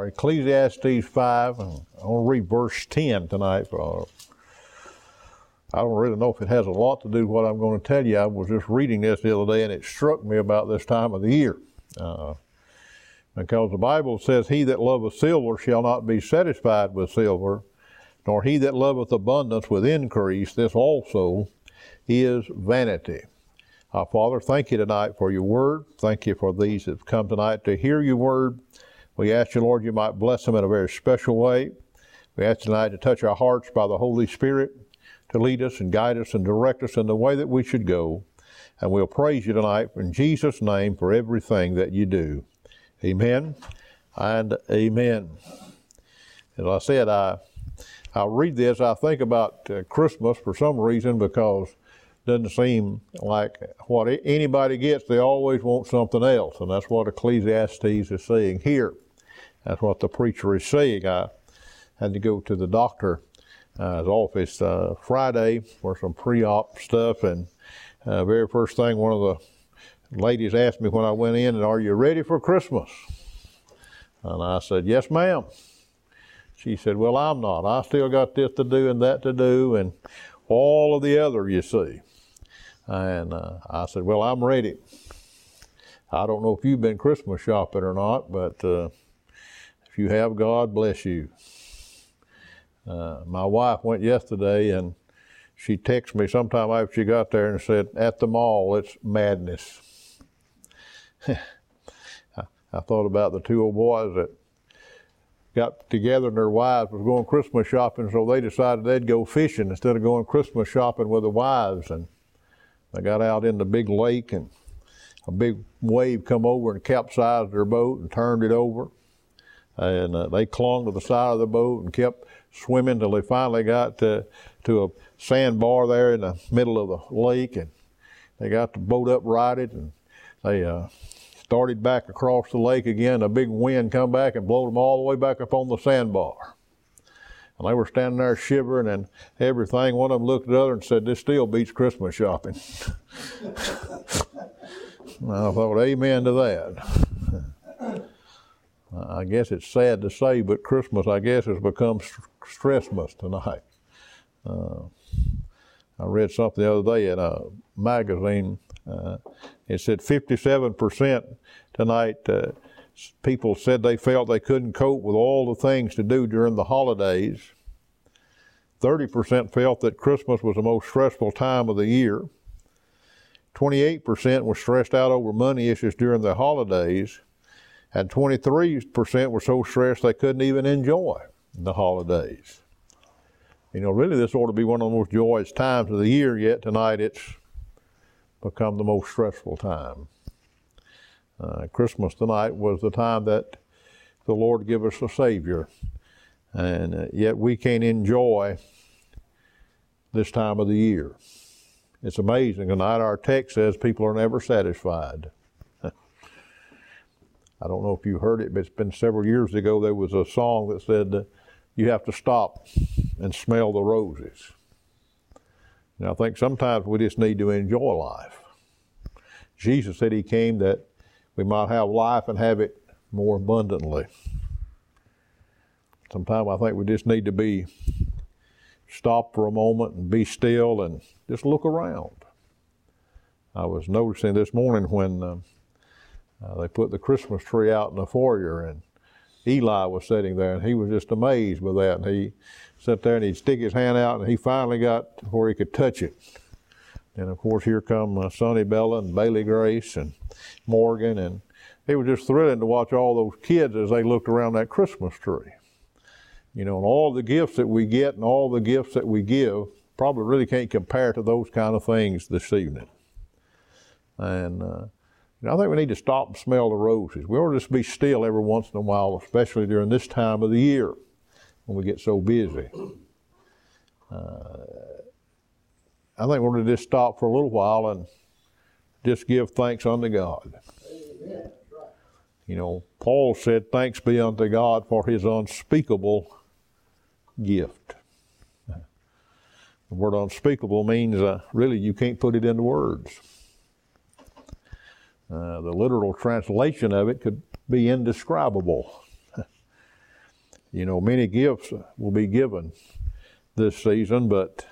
Ecclesiastes 5, and I want to read verse 10 tonight. I don't really know if it has a lot to do with what I'm going to tell you. I was just reading this the other day, and it struck me about this time of the year. Because the Bible says, "He that loveth silver shall not be satisfied with silver, nor he that loveth abundance with increase. This also is vanity." Father, thank you tonight for your word. Thank you for these that have come tonight to hear your word. We ask you, Lord, you might bless them in a very special way. We ask tonight to touch our hearts by the Holy Spirit, to lead us and guide us and direct us in the way that we should go. And we'll praise you tonight in Jesus' name for everything that you do. Amen and amen. As I said, I'll read this. I think about Christmas for some reason, because it doesn't seem like what anybody gets, they always want something else. And that's what Ecclesiastes is saying here. That's what the preacher is saying. I had to go to the doctor's office Friday for some pre-op stuff, and very first thing, one of the ladies asked me when I went in, "Are you ready for Christmas?" And I said, "Yes, ma'am." She said, "Well, I'm not. I still got this to do and that to do and all of the other, you see." And I said, "Well, I'm ready." I don't know if you've been Christmas shopping or not, but if you have, God bless you. My wife went yesterday, and she texted me sometime after she got there and said, "At the mall, it's madness." I thought about the two old boys that got together and their wives was going Christmas shopping, so they decided they'd go fishing instead of going Christmas shopping with the wives. And they got out in the big lake, and a big wave come over and capsized their boat and turned it over. And they clung to the side of the boat and kept swimming till they finally got to a sandbar there in the middle of the lake, and they got the boat uprighted, and they started back across the lake again. A big wind come back and blowed them all the way back up on the sandbar. And they were standing there shivering and everything. One of them looked at the other and said, "This still beats Christmas shopping." And I thought, amen to that. I guess it's sad to say, but Christmas, I guess, has become Stressmas tonight. I read something the other day in a magazine. It said 57% tonight people said they felt they couldn't cope with all the things to do during the holidays. 30% felt that Christmas was the most stressful time of the year. 28% were stressed out over money issues during the holidays. And 23% were so stressed they couldn't even enjoy the holidays. You know, really this ought to be one of the most joyous times of the year, yet tonight it's become the most stressful time. Christmas tonight was the time that the Lord gave us a Savior, and yet we can't enjoy this time of the year. It's amazing. Tonight our text says people are never satisfied. I don't know if you heard it, but it's been several years ago, there was a song that said, "You have to stop and smell the roses." And I think sometimes we just need to enjoy life. Jesus said he came that we might have life and have it more abundantly. Sometimes I think we just need to stop for a moment and be still and just look around. I was noticing this morning when they put the Christmas tree out in the foyer, and Eli was sitting there, and he was just amazed with that. And he sat there and he'd stick his hand out, and he finally got to where he could touch it. And of course, here come Sonny Bella and Bailey Grace and Morgan, and it was just thrilling to watch all those kids as they looked around that Christmas tree. You know, and all the gifts that we get and all the gifts that we give probably really can't compare to those kind of things this evening. And I think we need to stop and smell the roses. We ought to just be still every once in a while, especially during this time of the year when we get so busy. I think we're going to just stop for a little while and just give thanks unto God. Amen. You know, Paul said, "Thanks be unto God for his unspeakable gift." The word unspeakable means really you can't put it into words. The literal translation of it could be indescribable. You know, many gifts will be given this season, but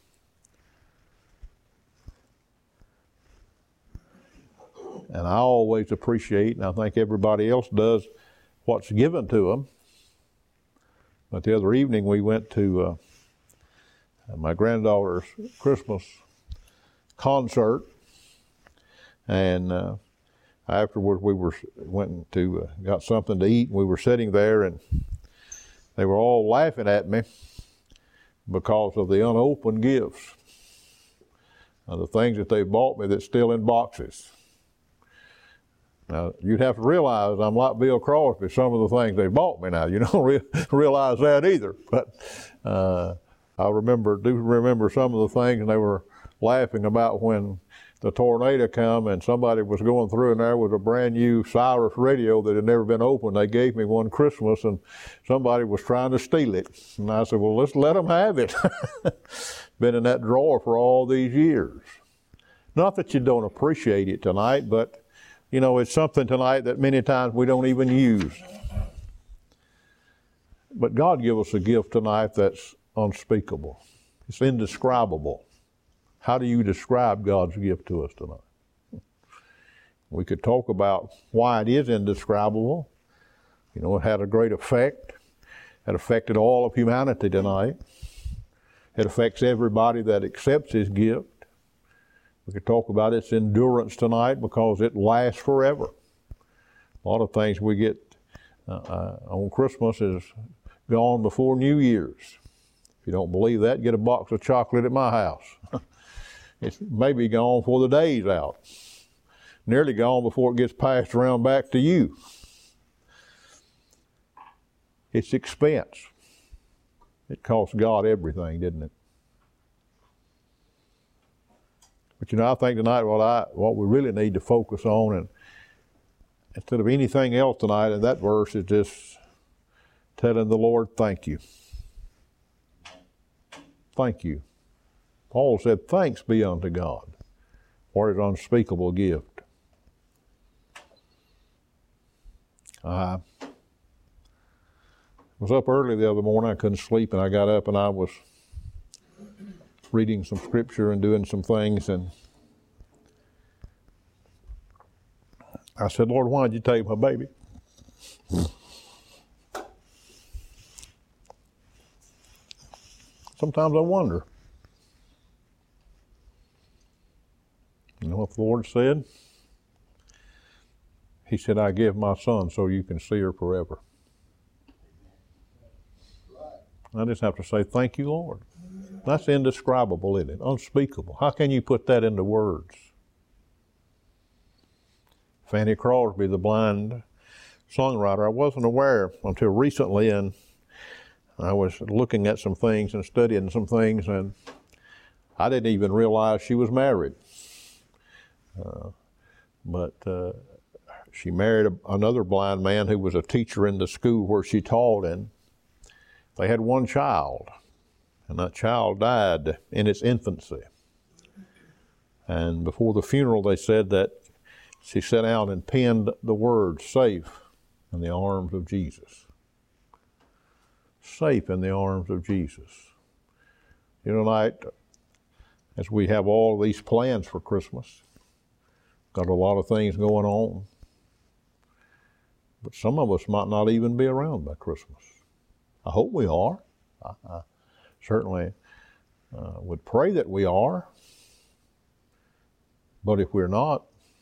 and I always appreciate, and I think everybody else does, what's given to them. But the other evening we went to my granddaughter's Christmas concert, and afterwards we went to got something to eat. And we were sitting there, and they were all laughing at me because of the unopened gifts, the things that they bought me that's still in boxes. Now, you'd have to realize I'm like Bill Crosby, some of the things they bought me now. You don't realize that either. But I do remember some of the things, and they were laughing about when the tornado come and somebody was going through, and there was a brand new Cyrus radio that had never been opened. They gave me one Christmas, and somebody was trying to steal it. And I said, well, let's let them have it. Been in that drawer for all these years. Not that you don't appreciate it tonight, but you know, it's something tonight that many times we don't even use. But God give us a gift tonight that's unspeakable. It's indescribable. How do you describe God's gift to us tonight? We could talk about why it is indescribable. You know, it had a great effect. It affected all of humanity tonight. It affects everybody that accepts His gift. We could talk about its endurance tonight because it lasts forever. A lot of things we get on Christmas is gone before New Year's. If you don't believe that, get a box of chocolate at my house. It's maybe gone before the day's out. Nearly gone before it gets passed around back to you. It's expense. It costs God everything, didn't it? But you know, I think tonight what we really need to focus on, and instead of anything else tonight in that verse, is just telling the Lord, thank you. Thank you. Paul said, thanks be unto God for His unspeakable gift. I was up early the other morning. I couldn't sleep, and I got up and I was reading some scripture and doing some things, and I said, Lord, why did you take my baby? Sometimes I wonder. You know what the Lord said? He said, I give my son so you can see her forever. I just have to say, thank you, Lord. That's indescribable, isn't it? Unspeakable. How can you put that into words? Fanny Crosby, the blind songwriter, I wasn't aware until recently, and I was looking at some things and studying some things, and I didn't even realize she was married. But she married another blind man who was a teacher in the school where she taught, and they had one child. And that child died in its infancy. And before the funeral, they said that she sat down and penned the word, safe in the arms of Jesus. Safe in the arms of Jesus. You know, tonight, as we have all these plans for Christmas, got a lot of things going on, but some of us might not even be around by Christmas. I hope we are. I certainly would pray that we are. But if we're not,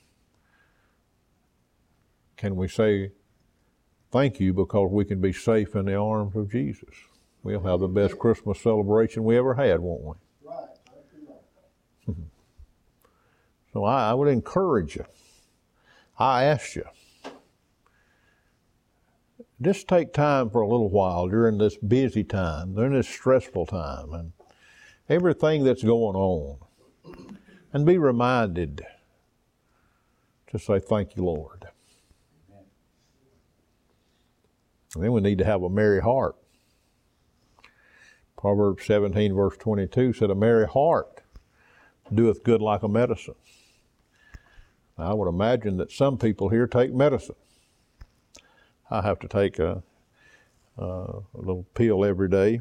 can we say thank you because we can be safe in the arms of Jesus? We'll have the best Christmas celebration we ever had, won't we? Right. So I would encourage you. I ask you, just take time for a little while during this busy time, during this stressful time, and everything that's going on, and be reminded to say, thank you, Lord. And then we need to have a merry heart. Proverbs 17, verse 22 said, a merry heart doeth good like a medicine. Now, I would imagine that some people here take medicine. I have to take a little pill every day.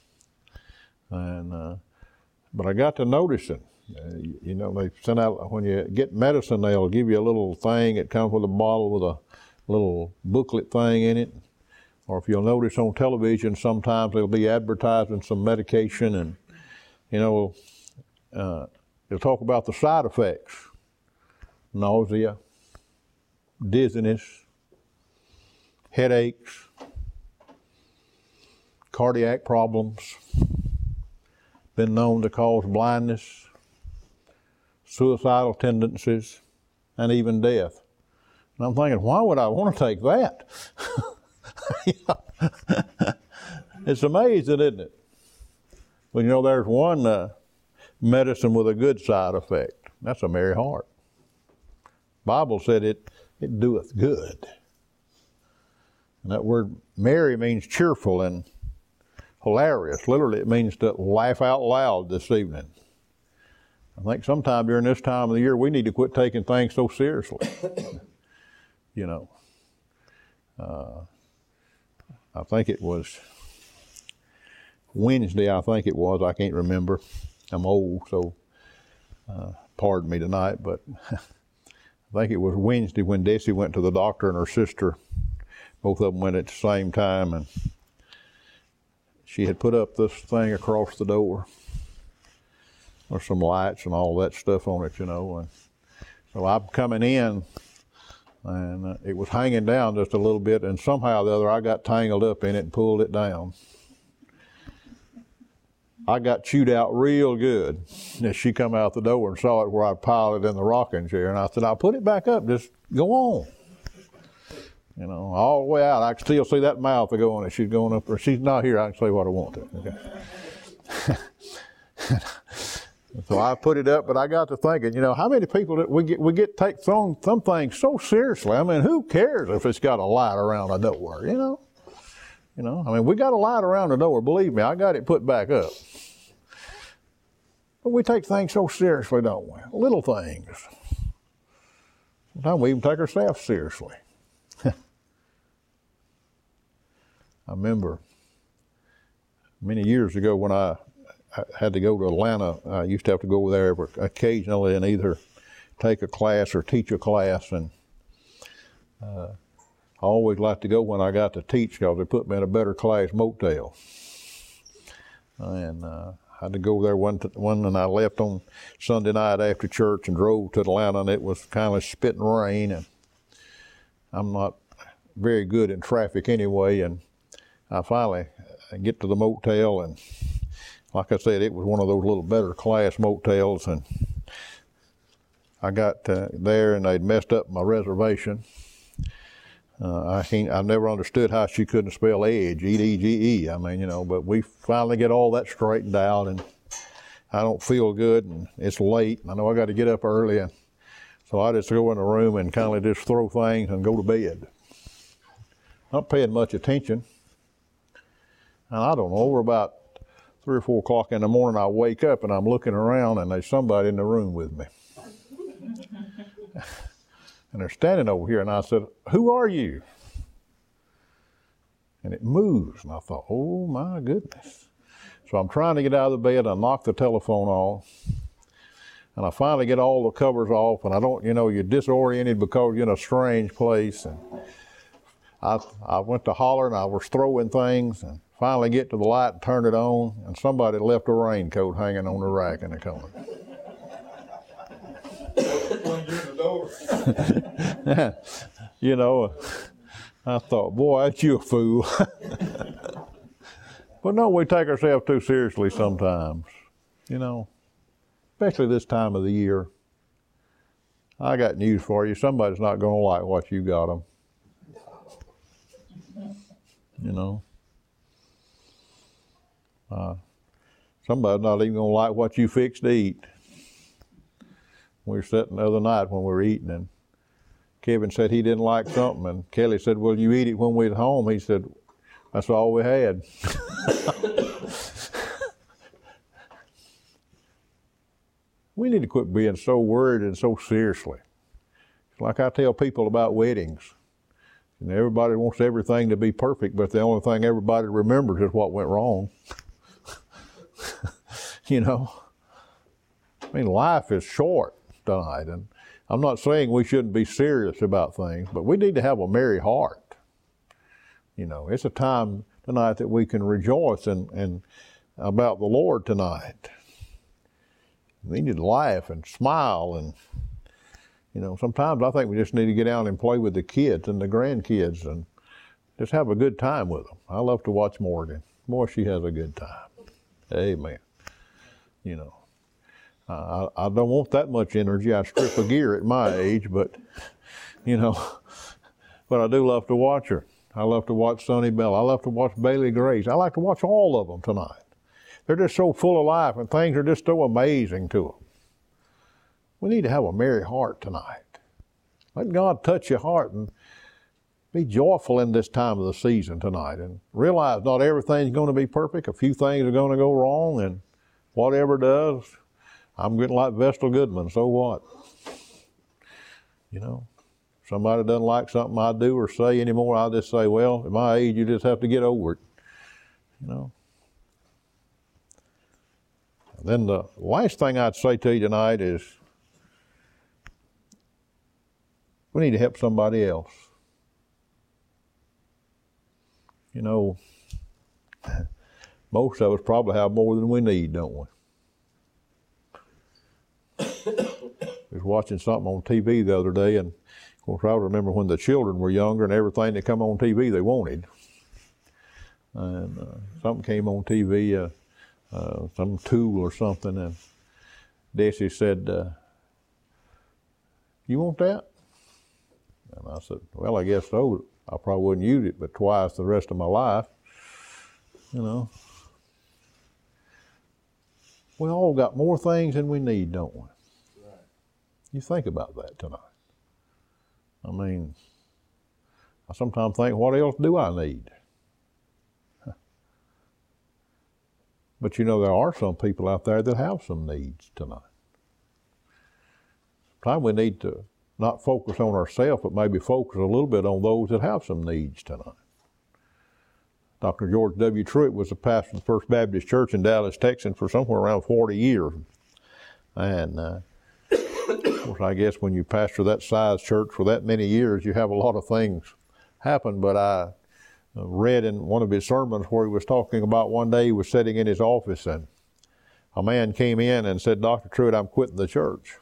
And but I got to noticing, you know, they send out, when you get medicine, they'll give you a little thing. It comes with a bottle with a little booklet thing in it. Or if you'll notice on television, sometimes they'll be advertising some medication, and, you know, they'll talk about the side effects: nausea, dizziness, headaches, cardiac problems, been known to cause blindness, suicidal tendencies, and even death. And I'm thinking, why would I want to take that? It's amazing, isn't it? Well, you know, there's one medicine with a good side effect. That's a merry heart. Bible said it doeth good. And that word merry means cheerful and hilarious. Literally, it means to laugh out loud this evening. I think sometime during this time of the year, we need to quit taking things so seriously. You know, I think it was Wednesday, I can't remember. I'm old, so pardon me tonight, but I think it was Wednesday when Desi went to the doctor and her sister, both of them went at the same time, and she had put up this thing across the door. There's some lights and all that stuff on it, you know. And so I'm coming in, and it was hanging down just a little bit, and somehow or the other I got tangled up in it and pulled it down. I got chewed out real good as she come out the door and saw it where I piled it in the rocking chair. And I said, I'll put it back up, just go on. You know, all the way out, I can still see that mouth going as she's going up there. She's not here, I can say what I want to. Okay. So I put it up, but I got to thinking, you know, how many people that we take some things so seriously. I mean, who cares if it's got a light around the door, you know? You know, I mean, we got a light around the door, believe me, I got it put back up. But we take things so seriously, don't we? Little things. Sometimes we even take ourselves seriously. I remember many years ago when I had to go to Atlanta, I used to have to go there occasionally and either take a class or teach a class, and I always liked to go when I got to teach because they put me in a better class motel. And I had to go there one and I left on Sunday night after church and drove to Atlanta, and it was kind of spitting rain, and I'm not very good in traffic anyway, and I finally get to the motel, and like I said, it was one of those little better class motels, and I got there and they'd messed up my reservation. I never understood how she couldn't spell edge, E-D-G-E. I mean, you know, but we finally get all that straightened out, and I don't feel good, and it's late, and I know I got to get up early, and so I just go in the room and kind of just throw things and go to bed. Not paying much attention. And I don't know, we're about 3 or 4 o'clock in the morning, I wake up and I'm looking around and there's somebody in the room with me. And they're standing over here, and I said, "Who are you?" And it moves, and I thought, oh my goodness. So I'm trying to get out of the bed, I knock the telephone off, and I finally get all the covers off, and I don't, you know, you're disoriented because you're in a strange place. And I went to holler, and I was throwing things, and finally get to the light and turn it on, and somebody left a raincoat hanging on the rack in the corner. You know, I thought, boy, that's you a fool. But no, we take ourselves too seriously sometimes, you know, especially this time of the year. I got news for you. Somebody's not going to like what you got them. You know. Somebody's not even going to like what you fixed to eat. We were sitting the other night when we were eating, and Kevin said he didn't like something, and Kelly said, "Well, you eat it when we're at home." He said, "That's all we had." We need to quit being so worried and so seriously. It's like I tell people about weddings. And everybody wants everything to be perfect, but the only thing everybody remembers is what went wrong. You know? I mean, life is short tonight, and I'm not saying we shouldn't be serious about things, but we need to have a merry heart. You know, it's a time tonight that we can rejoice and about the Lord tonight. We need to laugh and smile, and you know, sometimes I think we just need to get out and play with the kids and the grandkids and just have a good time with them. I love to watch Morgan. Boy, she has a good time. Amen. You know, I don't want that much energy. I strip a gear at my age, but you know, but I do love to watch her. I love to watch Sonny Bell. I love to watch Bailey Grace. I like to watch all of them tonight. They're just so full of life, and things are just so amazing to them. We need to have a merry heart tonight. Let God touch your heart and be joyful in this time of the season tonight, and realize not everything's going to be perfect. A few things are going to go wrong, and whatever does, I'm getting like Vestal Goodman, so what? You know, somebody doesn't like something I do or say anymore, I'll just say, well, at my age, you just have to get over it. You know. And then the last thing I'd say to you tonight is we need to help somebody else. You know, most of us probably have more than we need, don't we? I was watching something on TV the other day, and of course I remember when the children were younger and everything that come on TV they wanted. And something came on TV, some tool or something, and Desi said, you want that? And I said, well, I guess so. I probably wouldn't use it but twice the rest of my life, you know. We all got more things than we need, don't we? Right. You think about that tonight. I mean, I sometimes think, what else do I need? But you know, there are some people out there that have some needs tonight. Sometimes we need to not focus on ourselves, but maybe focus a little bit on those that have some needs tonight. Dr. George W. Truitt was a pastor of the First Baptist Church in Dallas, Texas for somewhere around 40 years. And of course, I guess when you pastor that size church for that many years, you have a lot of things happen. But I read in one of his sermons where he was talking about one day he was sitting in his office and a man came in and said, Dr. Truitt, I'm quitting the church.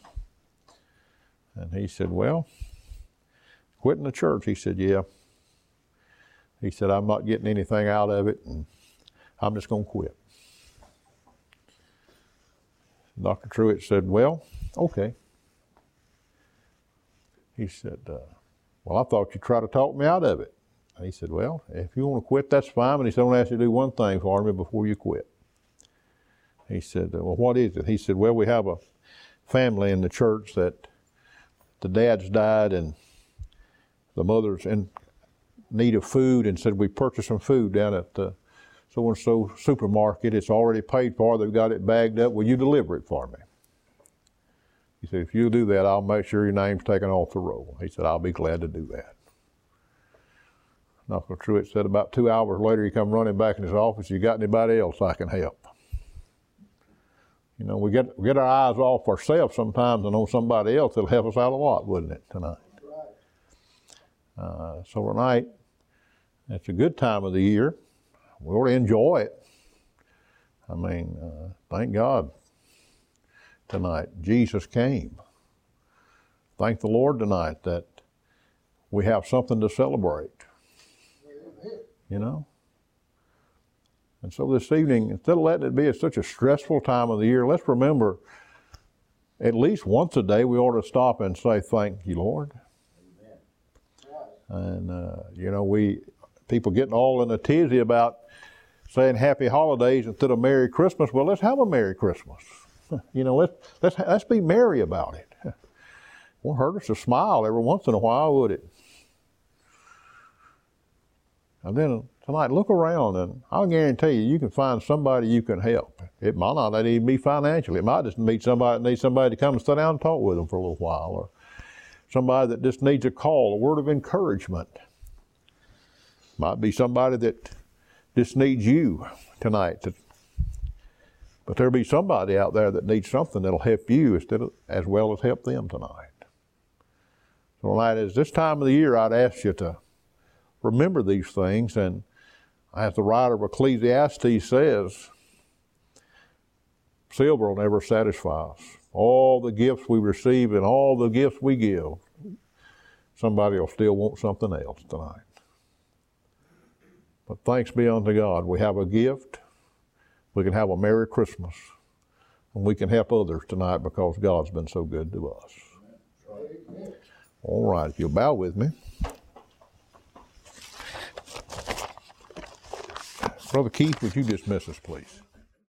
And he said, well, quitting the church? He said, yeah. He said, I'm not getting anything out of it, and I'm just going to quit. Dr. Truitt said, well, okay. He said, well, I thought you'd try to talk me out of it. And he said, well, if you want to quit, that's fine, but he said, I want to ask you to do one thing for me before you quit. He said, well, what is it? He said, well, we have a family in the church that the dad's died and the mother's in need of food, and said we purchased some food down at the so-and-so supermarket. It's already paid for. They've got it bagged up. Will you deliver it for me? He said, if you do that, I'll make sure your name's taken off the roll. He said, I'll be glad to do that. Dr. Truitt said about 2 hours later, he come running back in his office. You got anybody else I can help? You know, we get our eyes off ourselves sometimes and on somebody else. It'll help us out a lot, wouldn't it, tonight? Right. So tonight, it's a good time of the year. We ought to enjoy it. I mean, thank God tonight Jesus came. Thank the Lord tonight that we have something to celebrate. You know? And so this evening, instead of letting it be such a stressful time of the year, let's remember at least once a day we ought to stop and say, thank you, Lord. Amen. And, you know, people getting all in a tizzy about saying happy holidays instead of Merry Christmas. Well, let's have a Merry Christmas. You know, let's be merry about it. It won't hurt us to smile every once in a while, would it? And then tonight, look around, and I'll guarantee you can find somebody you can help. It might not even be financially. It might just be somebody that needs somebody to come and sit down and talk with them for a little while, or somebody that just needs a call, a word of encouragement. Might be somebody that just needs you tonight. But there'll be somebody out there that needs something that'll help you as well as help them tonight. So tonight, as this time of the year, I'd ask you to remember these things. And as the writer of Ecclesiastes says, silver will never satisfy us. All the gifts we receive and all the gifts we give, somebody will still want something else tonight. But thanks be unto God, we have a gift. We can have a Merry Christmas. And we can help others tonight because God's been so good to us. All right, if you'll bow with me. Brother Keith, would you dismiss us, please?